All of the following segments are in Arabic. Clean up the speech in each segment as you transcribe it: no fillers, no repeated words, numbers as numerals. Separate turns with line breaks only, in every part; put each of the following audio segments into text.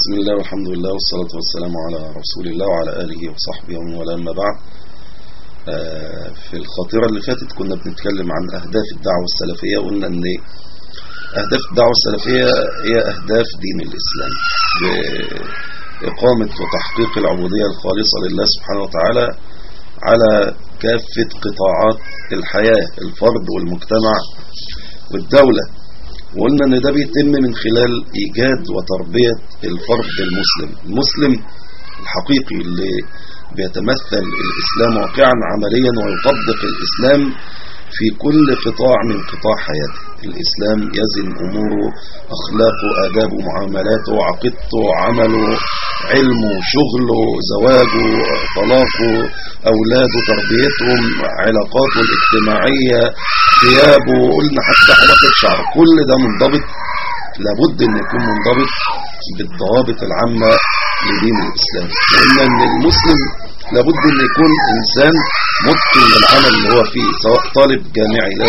بسم الله والحمد لله والصلاة والسلام على رسول الله وعلى آله وصحبه ومن والاه، أما بعد. في الخاطرة اللي فاتت كنا بنتكلم عن أهداف الدعوة السلفية، وقلنا أن أهداف الدعوة السلفية هي أهداف دين الإسلام بإقامة وتحقيق العبودية الخالصة لله سبحانه وتعالى على كافة قطاعات الحياة، الفرد والمجتمع والدولة. وقلنا ان ده بيتم من خلال ايجاد وتربية الفرد المسلم الحقيقي اللي بيتمثل الاسلام واقعا عمليا ويطبق الاسلام في كل قطاع من قطاع حياته. الاسلام يزن اموره، اخلاقه، ادابه، معاملاته، عقيدته، عمله، علمه، شغله، زواجه، طلاقه، اولاده، تربيتهم، علاقاته الاجتماعية، ثيابه، قلنا حتى حلقة شعر، كل ده منضبط، لابد ان يكون منضبط بالضوابط العامة لدين الاسلام. لان المسلم لابد ان يكون انسان متقن للعمل اللي هو فيه، سواء طالب جامعي لا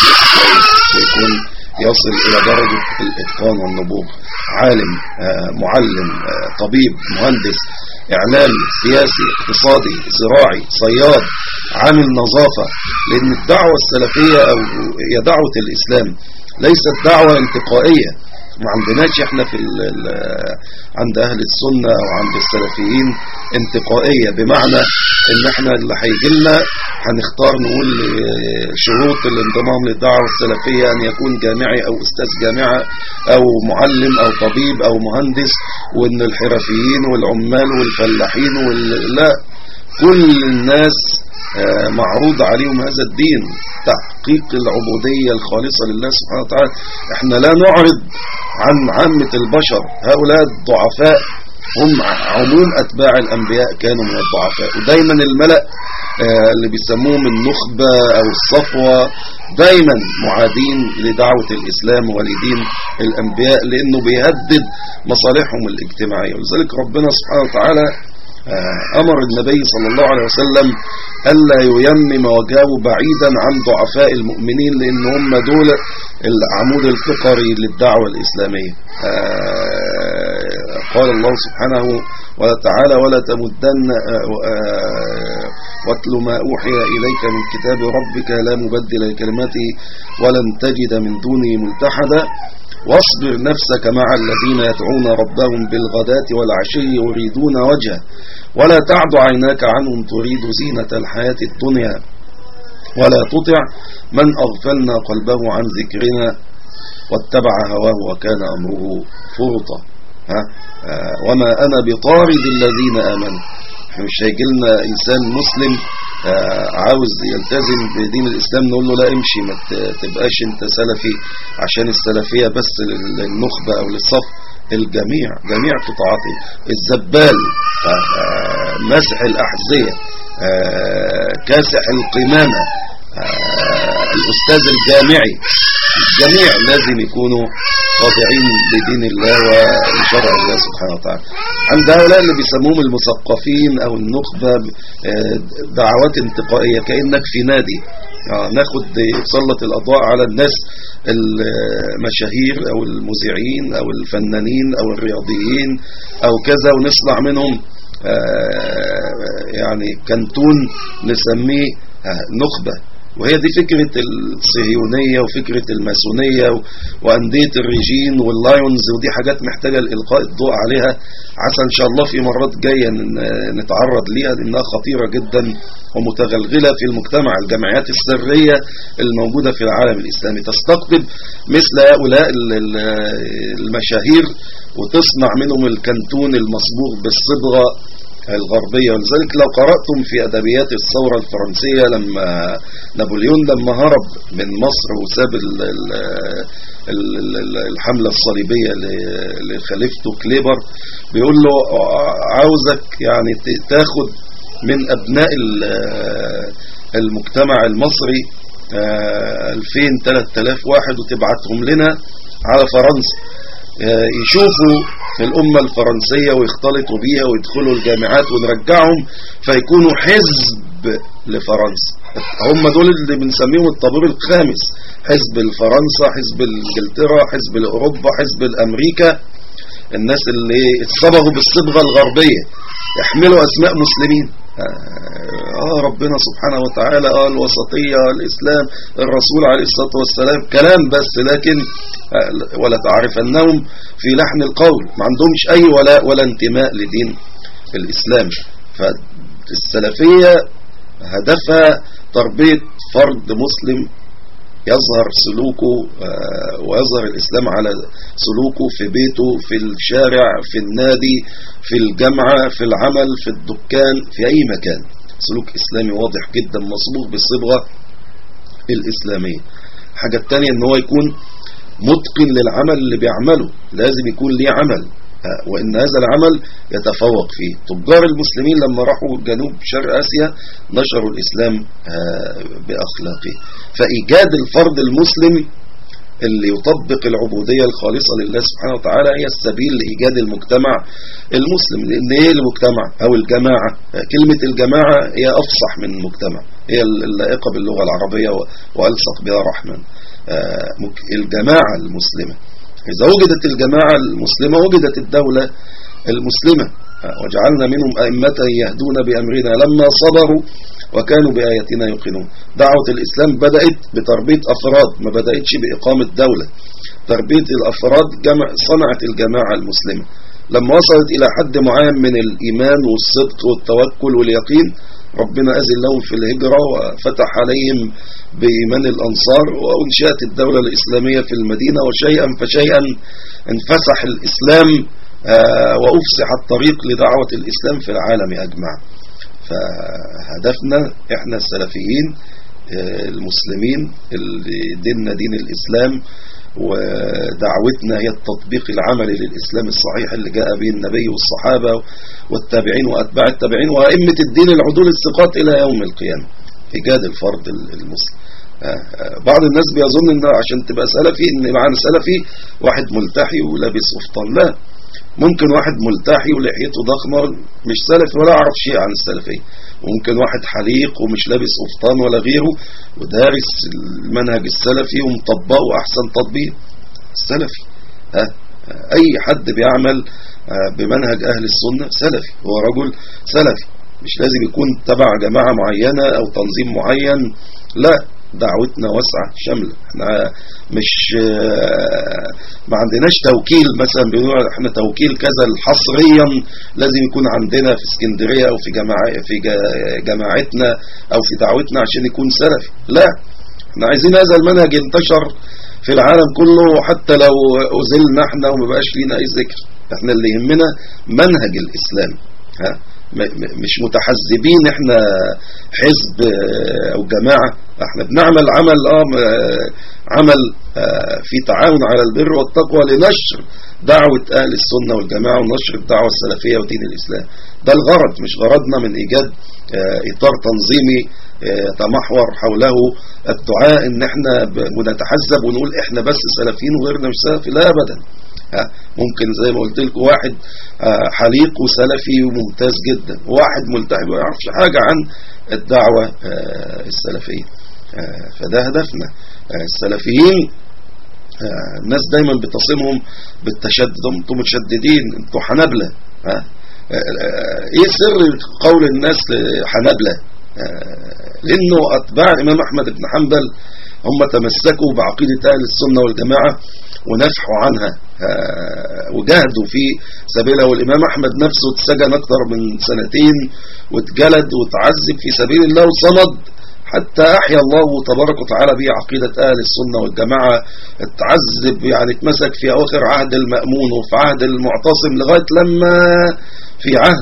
يكون يصل الى درجة الاتقان والنبوغ، عالم، معلم، طبيب، مهندس، اعلامي، سياسي، اقتصادي، زراعي، صياد، عامل نظافة. لان الدعوة السلفية او هي دعوة الاسلام ليست دعوة انتقائية. ما عندناش احنا في عند اهل السنة او عند السلفيين انتقائية، بمعنى ان احنا اللي هيجي لنا هنختار نقول شروط الانضمام للدعوة السلفية ان يكون جامعي او استاذ جامعة او معلم او طبيب او مهندس، وان الحرفيين والعمال والفلاحين لا، كل الناس معروض عليهم هذا الدين، تحقيق العبودية الخالصة لله سبحانه وتعالى. احنا لا نعرض عن عامة البشر، هؤلاء الضعفاء هم عموم أتباع الأنبياء كانوا من الضعفاء، ودايما الملأ اللي بيسموهم النخبة أو الصفوة دايما معادين لدعوة الإسلام ولدين الأنبياء، لأنه بيهدد مصالحهم الاجتماعية. ولذلك ربنا سبحانه وتعالى أمر النبي صلى الله عليه وسلم ألا ييمم وجهه بعيدا عن ضعفاء المؤمنين، لأن هم دول العمود الفقري للدعوة الإسلامية. قال الله سبحانه وتعالى: ولا تمدن واتل ما أوحي إليك من كتاب ربك لا مبدل لكلماته ولن تجد من دونه ملتحدا واصبر نفسك مع الذين يدعون ربهم بالغداة والعشي يريدون وجهه ولا تعد عيناك عنهم تريد زينة الحياة الدنيا ولا تطع من أغفلنا قلبه عن ذكرنا واتبع هواه وكان أمره فرطا. وما أنا بطارد الذين آمنوا. مش هيجيلنا إنسان مسلم عاوز يلتزم بدين الإسلام نقول له لا امشي، ما تبقاش انت سلفي عشان السلفية بس للنخبة أو للصف. الجميع، جميع قطاعاته، الزبال، مسح الأحذية، كاسح القمامة، الأستاذ الجامعي، الجميع لازم يكونوا خاضعين لدين الله ولشرع الله سبحانه وتعالى. عند هؤلاء اللي بيسموهم المثقفين او النخبة دعوات انتقائية، كأنك في نادي ناخد تسلط الأضواء على الناس المشاهير او المذيعين او الفنانين او الرياضيين او كذا، ونصنع منهم يعني كنتون نسميه نخبة. وهي دي فكرة الصهيونية وفكرة الماسونية وأندية الريجين واللايونز، ودي حاجات محتاجة لإلقاء الضوء عليها. عسى إن شاء الله في مرات جاية نتعرض ليها، لأنها خطيرة جدا ومتغلغلة في المجتمع. الجمعيات السرية الموجودة في العالم الإسلامي تستقطب مثل هؤلاء المشاهير وتصنع منهم الكنتون المصبوغ بالصبغة الغربية. ولذلك لو قرأتم في أدبيات الثورة الفرنسية لما نابليون لما هرب من مصر وساب الحملة الصليبية لخليفته كليبر، بيقول له عاوزك يعني تاخد من أبناء المجتمع المصري 2000-3000 واحد وتبعتهم لنا على فرنسا يشوفوا في الأمة الفرنسية ويختلطوا بيها ويدخلوا الجامعات ونرجعهم فيكونوا حزب لفرنسا. هم دول اللي بنسميهم الطابور الخامس، حزب لفرنسا، حزب لإنجلترا، حزب لأوروبا، حزب لأمريكا. الناس اللي اتصبغوا بالصبغة الغربية يحملوا أسماء مسلمين. ربنا سبحانه وتعالى الوسطية، الإسلام، الرسول عليه الصلاة والسلام، كلام بس، لكن ولا تعرفنهم في لحن القول، ما عندهمش أي ولاء ولا انتماء لدين الإسلام. فالسلفية هدفها تربية فرد مسلم يظهر سلوكه ويظهر الإسلام على سلوكه في بيته، في الشارع، في النادي، في الجامعة، في العمل، في الدكان، في أي مكان، سلوك إسلامي واضح جدا مصبوغ بالصبغة الإسلامية. الحاجة التانية ان هو يكون متقن للعمل اللي بيعمله، لازم يكون ليه عمل، وإن هذا العمل يتفوق فيه. تجار المسلمين لما راحوا جنوب شرق آسيا نشروا الإسلام بأخلاقه. فإيجاد الفرد المسلم اللي يطبق العبودية الخالصة لله سبحانه وتعالى هي السبيل لإيجاد المجتمع المسلم. لأن إيه المجتمع أو الجماعة؟ كلمة الجماعة هي أفصح من المجتمع، هي اللائقة باللغة العربية وألصق بها رحمن. الجماعة المسلمة، إذا وجدت الجماعة المسلمة وجدت الدولة المسلمة. وجعلنا منهم أئمة يهدون بأمرنا لما صبروا وكانوا بآياتنا يوقنون. دعوة الإسلام بدأت بتربية أفراد، ما بدأتش بإقامة دولة. تربية الأفراد صنعت الجماعة المسلمة. لما وصلت إلى حد معين من الإيمان والصدق والتوكل واليقين، ربنا أذن لهم في الهجرة وفتح عليهم بإيمان الأنصار، وانشأت الدولة الإسلامية في المدينة. وشيئا فشيئا انفسح الإسلام وأفسح الطريق لدعوة الإسلام في العالم أجمع. فهدفنا إحنا السلفيين المسلمين اللي ديننا دين الإسلام، ودعوتنا هي التطبيق العملي للإسلام الصحيح اللي جاء به النبي والصحابة والتابعين وأتباع التابعين وأئمة الدين العدول الثقات إلى يوم القيامة. إيجاد الفرد المسلم. بعض الناس بيظن إن عشان تبقى سلفي إن معنى سلفي واحد ملتحي ولابس قفطان. لا، ممكن واحد ملتحي ولحيته ضخمة مش سلفي ولا يعرف شيء عن السلفية، وممكن واحد حليق ومش لابس قفطان ولا غيره ودارس المنهج السلفي ومطبقه أحسن تطبيق السلفي. أي حد بيعمل بمنهج أهل السنة سلفي، هو رجل سلفي، مش لازم يكون تبع جماعة معينة أو تنظيم معين. لا، دعوتنا واسعة شاملة. احنا مش ما عندناش توكيل، مثلا بنقول احنا توكيل كذا حصريا لازم يكون عندنا في اسكندرية او في جماعتنا او في دعوتنا عشان يكون سلفي. لا، احنا عايزين هذا المنهج ينتشر في العالم كله، حتى لو أزلنا احنا ومبقاش لينا اي ذكر. احنا اللي يهمنا منهج الإسلام. مش متحزبين احنا حزب او جماعة، احنا بنعمل عمل في تعاون على البر والتقوى لنشر دعوة اهل السنة والجماعة ونشر الدعوة السلفية ودين الاسلام. ده الغرض، مش غرضنا من ايجاد اطار تنظيمي يتمحور حوله الدعاء ان احنا بنتحزب ونقول احنا بس سلفيين وغيرنا مش سلفي. لا ابدا. ممكن زي ما قلت لكم واحد حليق وسلفي وممتاز جدا، وواحد ملتحي ما يعرفش حاجة عن الدعوة السلفية. فده هدفنا. السلفيين الناس دايما بتصمهم بالتشدد، انتم متشددين، انتم حنابلة. ايه سر قول الناس حنابلة؟ لانه اتباع الامام احمد بن حنبل هم تمسكوا بعقيدة اهل السنة والجماعة ونفحوا عنها وجاهدوا في سبيلها. والإمام أحمد نفسه اتسجن أكثر من 2 سنين واتجلد وتعذب في سبيل الله وصمد حتى أحيا الله تبارك وتعالى به عقيدة أهل السنة والجماعة. اتعذب يعني اتمسك في أواخر عهد المأمون وفي عهد المعتصم لغاية لما في عهد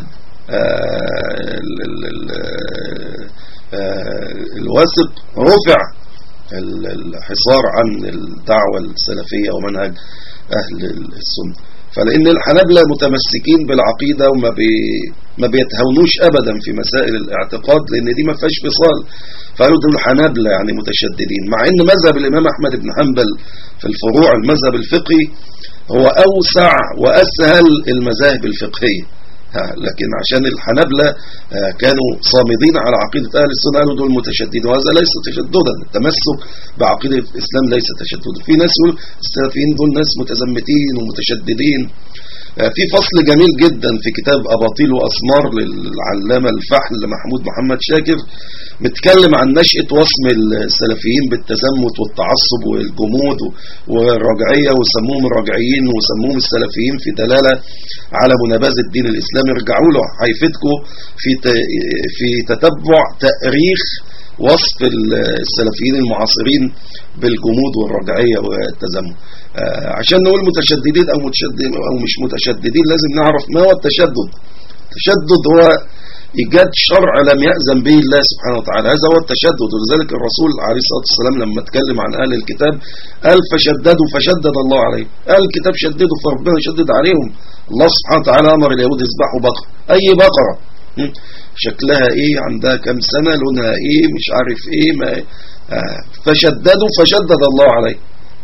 الواثق رفع الحصار عن الدعوة السلفية ومنهج أهل السنة. فلأن الحنابلة متمسكين بالعقيدة وما بيتهونوش أبدا في مسائل الاعتقاد، لأن دي ما فيهاش فصال. فقالوا دول الحنابلة يعني متشددين، مع أن مذهب الإمام أحمد بن حنبل في الفروع المذهب الفقهي هو أوسع وأسهل المذاهب الفقهية. لكن عشان الحنابلة كانوا صامدين على عقيدة أهل السنة قالوا دول متشددين، وهذا ليس تشددا. التمسك بعقيدة الإسلام ليس تشددا. في ناس يقول السلفيين دول ناس متزمتين ومتشددين، في فصل جميل جدا في كتاب أباطيل وأسمار للعلامة الفحل محمود محمد شاكر، متكلم عن نشأة وصم السلفيين بالتزمت والتعصب والجمود والرجعية، وسموهم الرجعيين وسموهم السلفيين في دلالة على منابذ الدين الإسلامي. ارجعوا له هيفيدكم في تتبع تاريخ وصف السلفيين المعاصرين بالجمود والرجعية والتزمت. عشان نقول متشددين أو مش متشددين لازم نعرف ما هو التشدد. التشدد هو إيجاد شرع لم يأذن به الله سبحانه وتعالى، هذا هو التشدد. ولذلك الرسول عليه الصلاة والسلام لما اتكلم عن أهل الكتاب قال فشددوا فشدد الله عليهم. أهل الكتاب شددوا فربنا شدد عليهم. الله سبحانه وتعالى أمر اليهود يذبحوا بقرة، أي بقرة شكلها ايه، عندها كم سنة، لونها ايه، مش عارف ايه، ما فشددوا فشدد الله عليه.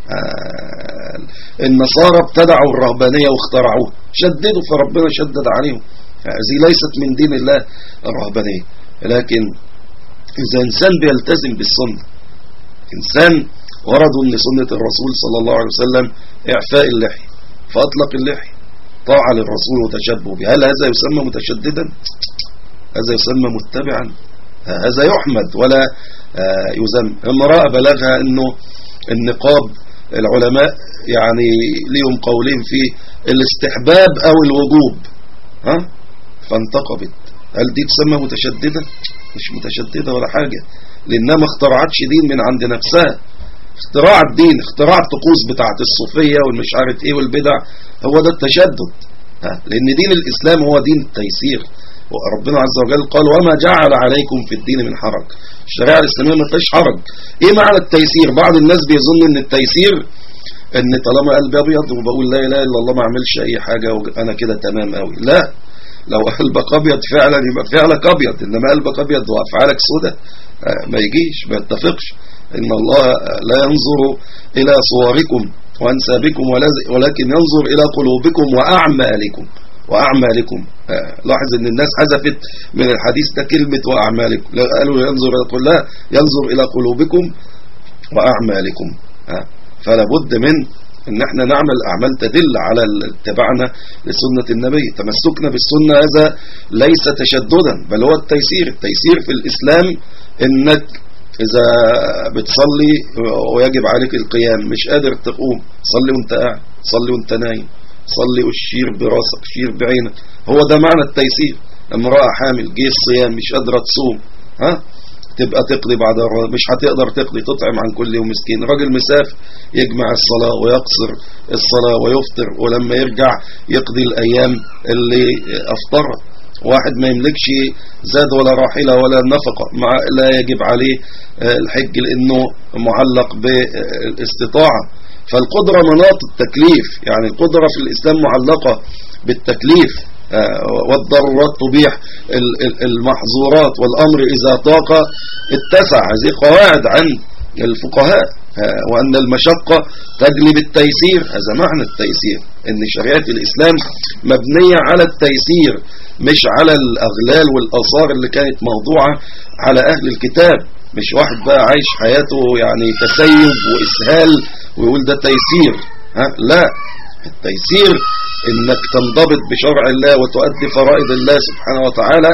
النصارى ابتدعوا الرهبانية واخترعوها، شددوا فربنا شدد عليهم. هذه ليست من دين الله الرهبانية. لكن إذا إنسان بيلتزم بالسنة، إنسان وردوا أن سنة الرسول صلى الله عليه وسلم إعفاء اللحية فأطلق اللحية طاعة للرسول وتشبه به، هل هذا يسمى متشددا؟ هذا يسمى متبعا، هذا يحمد ولا يذم. امرأة بلغها أنه النقاب العلماء يعني ليهم قولين فيه الاستحباب أو الوجوب، فانتقبت، هل دي تسمى متشددة؟ مش متشددة ولا حاجة، لأنها ما اخترعتش دين من عند نفسها. اختراع الدين، اختراع الطقوس بتاعت الصوفية والمش عارف ايه والبدع، هو ده التشدد. لأن دين الإسلام هو دين التيسير، وربنا عز وجل قال وما جعل عليكم في الدين من حرج. الشريعة الإسلامية ما فيهاش حرج. ايه معنى التيسير؟ بعض الناس بيظن ان التيسير ان طالما قلبي ابيض وبقول لا اله الا الله ما اعملش اي حاجة وانا كده تمام قوي. لا، لو قلبك ابيض فعلا يبقى فعلك ابيض، انما قلبك ابيض وافعالك سودة ما يجيش، ما يتفقش. ان الله لا ينظر الى صوركم وانسابكم ولكن ينظر الى قلوبكم واعمالكم. لاحظ ان الناس حذفت من الحديث ده كلمة واعمالكم، قالوا ينظر الى لا، ينظر الى قلوبكم واعمالكم. فلا بد من ان احنا نعمل اعمال تدل على اتباعنا لسنة النبي. تمسكنا بالسنة هذا ليس تشددا بل هو التيسير. التيسير في الاسلام انك اذا بتصلي ويجب عليك القيام مش قادر تقوم، صلي وانت قاعد، صلي وانت نايم، صلي وشير براسك، شير بعينك، هو ده معنى التيسير. امرأة حامل جه الصيام مش قادرة تصوم، تبقى تقضي بعد مش هتقدر تقضي، تطعم عن كل يوم مسكين. راجل مسافر يجمع الصلاة ويقصر الصلاة ويفطر، ولما يرجع يقضي الأيام اللي أفطرها. واحد ما يملكش زاد ولا راحلة ولا نفقة، لا يجب عليه الحج لأنه معلق بالاستطاعة. فالقدرة مناط التكليف، يعني القدرة في الإسلام معلقة بالتكليف، والضرورات تبيح المحظورات، والأمر إذا طاق اتسع. هذه قواعد عن الفقهاء، وأن المشقة تجلب التيسير. هذا معنى التيسير، أن شريعة الإسلام مبنية على التيسير مش على الأغلال والآثار اللي كانت موضوعة على أهل الكتاب. مش واحد بقى عايش حياته يعني تسيب وإسهال ويقول ده تيسير. لا، التيسير انك تنضبط بشرع الله وتؤدي فرائض الله سبحانه وتعالى.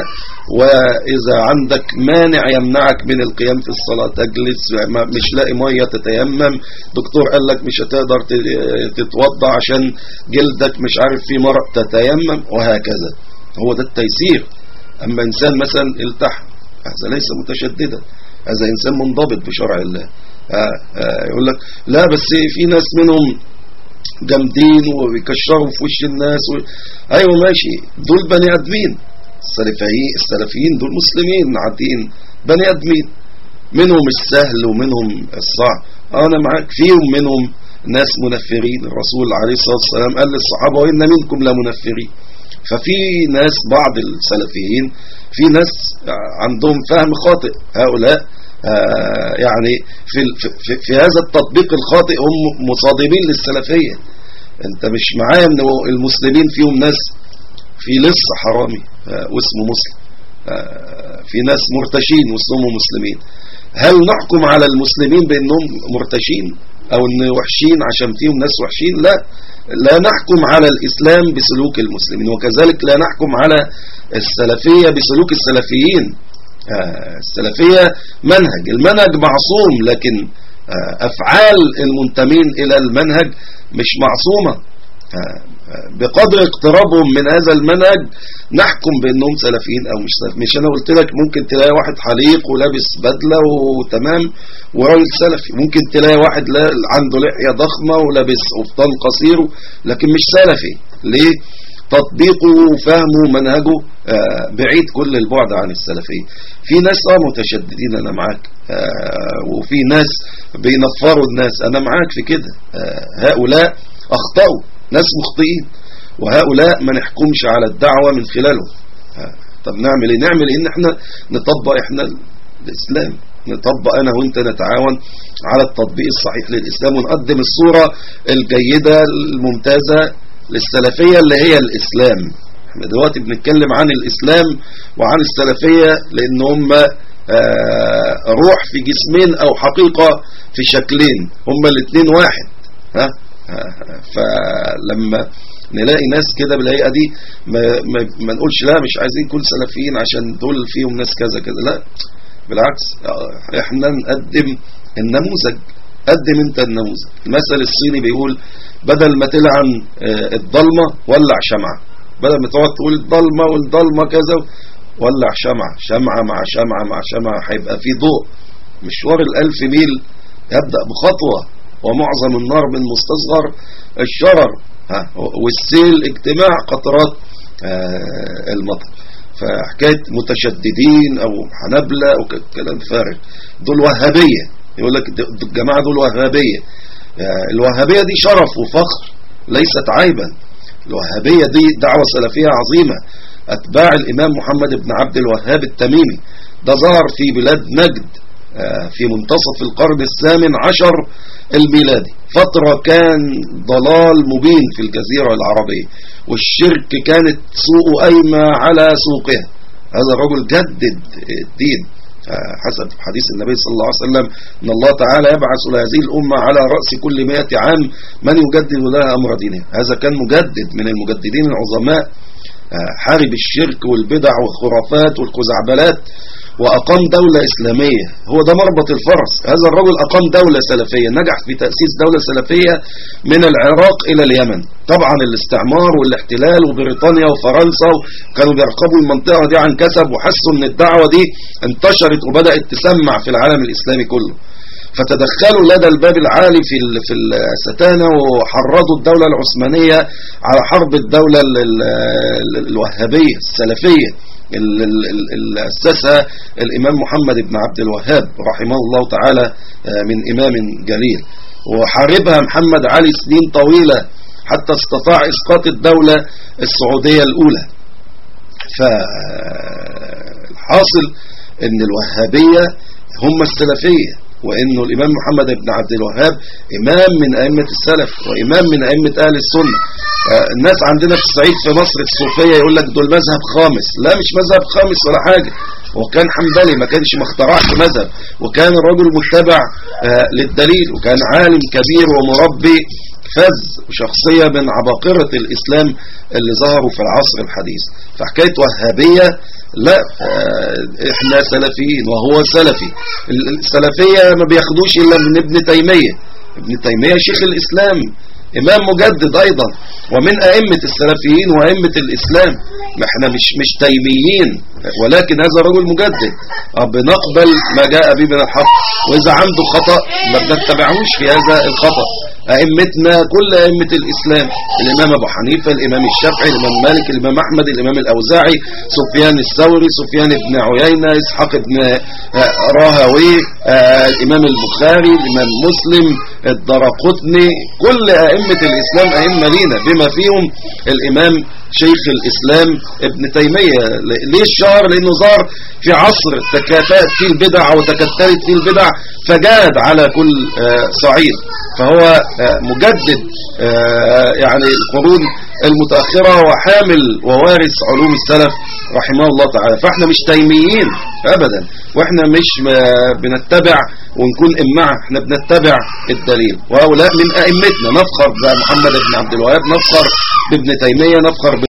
واذا عندك مانع يمنعك من القيام في الصلاة تجلس، مش لاقي مية تتيمم، دكتور قال لك مش هتقدر تتوضع عشان جلدك مش عارف في مرض تتيمم، وهكذا. هو ده التيسير. اما انسان مثلا التحم، هذا ليس متشددا، هذا انسان منضبط بشرع الله. يقول لك لا بس في ناس منهم جامدين وبيكشروا في وش الناس ايوه ماشي، دول بني ادمين. السلفيين دول مسلمين عاديين، بني ادمين، منهم السهل ومنهم الصعب. انا معاك، فيهم منهم ناس منفرين. الرسول عليه الصلاة والسلام قال للصحابة وإن منكم لمنفرين. ففي ناس، بعض السلفيين في ناس عندهم فهم خاطئ. هؤلاء يعني في هذا التطبيق الخاطئ هم مصادمين للسلفية. انت مش معايا ان المسلمين فيهم ناس في لص حرامي واسمه مسلم، في ناس مرتشين واسمهم مسلمين. هل نحكم على المسلمين بانهم مرتشين او ان وحشين عشان فيهم ناس وحشين؟ لا، لا نحكم على الإسلام بسلوك المسلمين، وكذلك لا نحكم على السلفية بسلوك السلفيين. السلفية المنهج معصوم، لكن أفعال المنتمين إلى المنهج مش معصومة. بقدر اقترابهم من هذا المنهج نحكم بأنهم سلفيين أو مش سلفيين. مش أنا قلت لك ممكن تلاقي واحد حليق ولابس بدلة وتمام وراجل سلفي، ممكن تلاقي واحد عنده لحية ضخمة ولابس قفطان قصير لكن مش سلفي. ليه؟ تطبيقه وفهمه ومنهجه بعيد كل البعد عن السلفية. في ناس متشددين، أنا معاك، وفي ناس بينفروا الناس، أنا معاك في كده. هؤلاء أخطأوا، ناس مخطئين، وهؤلاء ما نحكمش على الدعوة من خلاله. طب نعمل ايه؟ نعمل ان احنا نطبق احنا الإسلام، نطبق أنا وإنت، نتعاون على التطبيق الصحيح للإسلام، ونقدم الصورة الجيدة الممتازة للسلفية اللي هي الإسلام. احنا دلوقتي بنتكلم عن الإسلام وعن السلفية لأن هم روح في جسمين أو حقيقة في شكلين، هم الاثنين واحد. فلما نلاقي ناس كده بالهيئة دي ما نقولش لا مش عايزين كل سلفيين عشان دول فيهم ناس كذا كذا، لا بالعكس، احنا نقدم النموذج. قدم انت النموذج. المثل الصيني بيقول بدل ما تلعن الضلمة ولع شمعة، بدل ما تقعد تقول الضلمة والضلمة كذا، ولع شمعة، شمعة مع شمعة مع شمعة هيبقى في ضوء. مشوار 1000 ميل يبدأ بخطوة، ومعظم النار من مستصغر الشرر، والسيل اجتماع قطرات المطر. فحكاية متشددين او حنبلة او كلام فارغ، دول وهابية. يقول لك الجماعة دول وهابية. الوهابية دي شرف وفخر ليست عيبا. الوهابية دي دعوة سلفية عظيمة. أتباع الإمام محمد بن عبد الوهاب التميمي، ده ظهر في بلاد نجد في منتصف القرن 18 الميلادي، فترة كان ضلال مبين في الجزيرة العربية، والشرك كانت سوقه قايمة على سوقها. هذا الرجل جدد الدين حسب حديث النبي صلى الله عليه وسلم إن الله تعالى يبعث لهذه الأمة على رأس كل 100 عام من يجدد لها أمر دينها. هذا كان مجدد من المجددين العظماء، حارب الشرك والبدع والخرافات والخزعبلات، وأقام دولة إسلامية. هو ده مربط الفرس. هذا الرجل أقام دولة سلفية، نجح في تأسيس دولة سلفية من العراق إلى اليمن. طبعا الاستعمار والاحتلال وبريطانيا وفرنسا كانوا بيرقبوا المنطقة دي عن كسب، وحسوا ان الدعوة دي انتشرت وبدأت تسمع في العالم الإسلامي كله، فتدخلوا لدى الباب العالي في الستانة، وحرضوا الدولة العثمانية على حرب الدولة الوهابية السلفية اللي أسسها الإمام محمد بن عبد الوهاب رحمه الله تعالى من إمام جليل. وحاربها محمد علي سنين طويلة حتى استطاع إسقاط الدولة السعودية الأولى. فالحاصل أن الوهابية هم السلفية، وأنه الإمام محمد بن عبد الوهاب إمام من أئمة السلف وإمام من أئمة أهل السنة. الناس عندنا في الصعيد في مصر الصوفية يقول لك دول مذهب خامس. لا، مش مذهب خامس ولا حاجة. وكان حنبلي، ما كانش مخترعش مذهب، وكان الرجل متبع للدليل، وكان عالم كبير ومربي فذ، وشخصية من عباقرة الإسلام اللي ظهروا في العصر الحديث. فحكاية وهابية لا، احنا سلفيين وهو سلفي. السلفية ما بياخدوش إلا من ابن تيمية. ابن تيمية شيخ الإسلام، إمام مجدد أيضا، ومن أئمة السلفيين وأئمة الإسلام. احنا مش تيميين، ولكن هذا رجل مجدد، بنقبل ما جاء به من الحق، وإذا عنده خطأ ما بنتبعوش في هذا الخطأ. أئمتنا كل أئمة الإسلام، الإمام أبو حنيفة، الإمام الشافعي، الإمام مالك، الإمام أحمد، الإمام الأوزاعي، سفيان الثوري، سفيان بن عيينة، إسحاق بن راهوي، الإمام البخاري، الإمام مسلم، الدرقطني، كل أئمة الإسلام أئمة لينا، بما فيهم الإمام شيخ الإسلام ابن تيمية. ليه الشهر؟ لأنه ظهر في عصر تكاثرت فيه البدع وتكتلت فيه البدع، فجاد على كل صعيد. فهو مجدد يعني القرون المتأخرة وحامل ووارث علوم السلف رحمه الله تعالى. فاحنا مش تيميين ابدا، واحنا مش بنتبع ونكون امعة، احنا بنتبع الدليل. وهؤلاء من ائمتنا، نفخر بمحمد بن عبد الوهاب، نفخر بابن تيمية، نفخر